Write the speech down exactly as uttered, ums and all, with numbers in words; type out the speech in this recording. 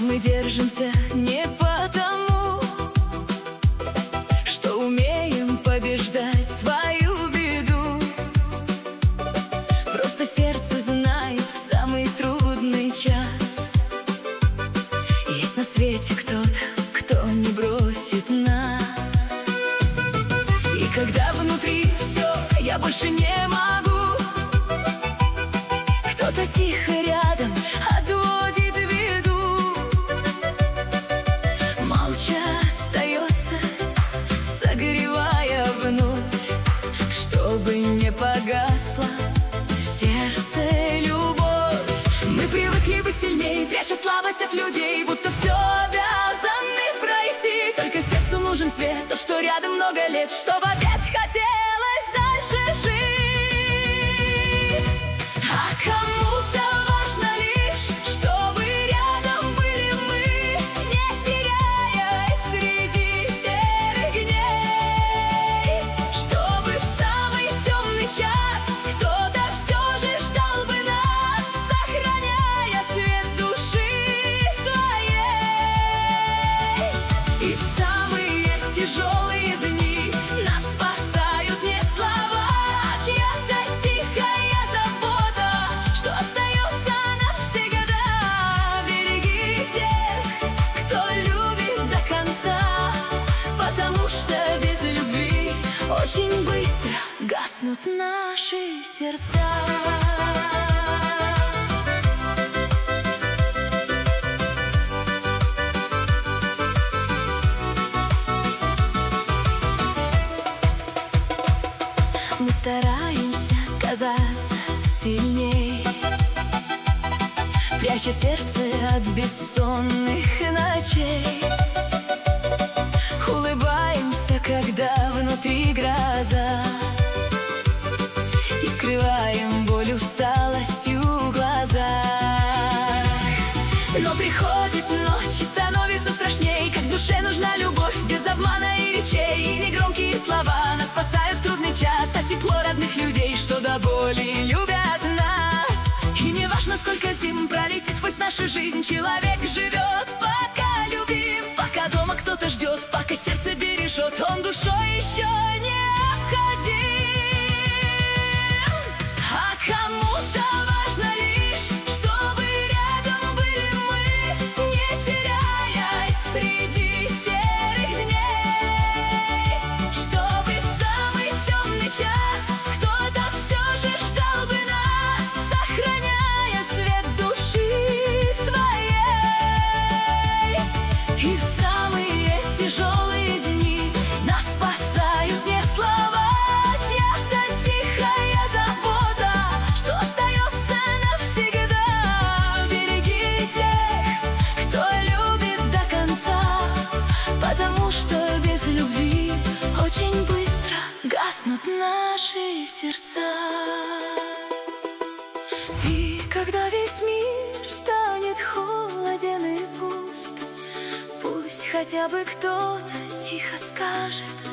Мы держимся не потому, что умеем побеждать свою беду. Просто сердце знает в самый трудный час есть на свете кто-то, кто не бросит нас. И когда внутри все, я больше не могу, кто-то тихо рядом отводит беду. Молча остается, согревая вновь, чтобы не погасла в сердце любовь. Мы привыкли быть сильнее, пряча слабость от людей, будто все обязаны пройти. Только сердцу нужен свет, тот, что рядом много лет, чтобы опять хотелось дальше жить. А кому-то важно лишь, чтобы рядом были мы, не теряясь среди серых дней. Чтобы в самый темный час кто-то все же ждал бы нас, сохраняя свет души своей. И в самые тяжелые дни нас спасают не слова, а чья-то тихая забота, что остается навсегда. Береги тех, кто любит до конца, потому что без любви очень быстро гаснут наши сердца. Мы стараемся казаться сильней, пряча сердце от бессонных ночей. Улыбаемся, когда внутри гроза, и скрываем боль усталостью в глазах. Но приходит ночь и становится страшней, как душе нужна любовь без обмана и речей. И негромкие слова нас спасают в трудный час, а тепло родных людей, что до боли любят нас. И не важно, сколько зим пролетит сквозь нашу жизнь, человек живет, пока любим, пока дома кто-то ждет, пока сердце бережет, он душой еще необходим. А кому-то важно лишь, чтобы рядом были мы, не теряясь среди серых дней. Чтобы в самый темный час кто-то все же ждал бы нас, сохраняя свет души своей. И в самые тяжелые дни нас спасают не слова, а чья-то тихая забота, что остается навсегда. Береги тех, кто любит до конца, потому что без любви очень быстро гаснут наши сердца. И когда весь мир станет холоден и пуст, пусть хотя бы кто-то тихо скажет: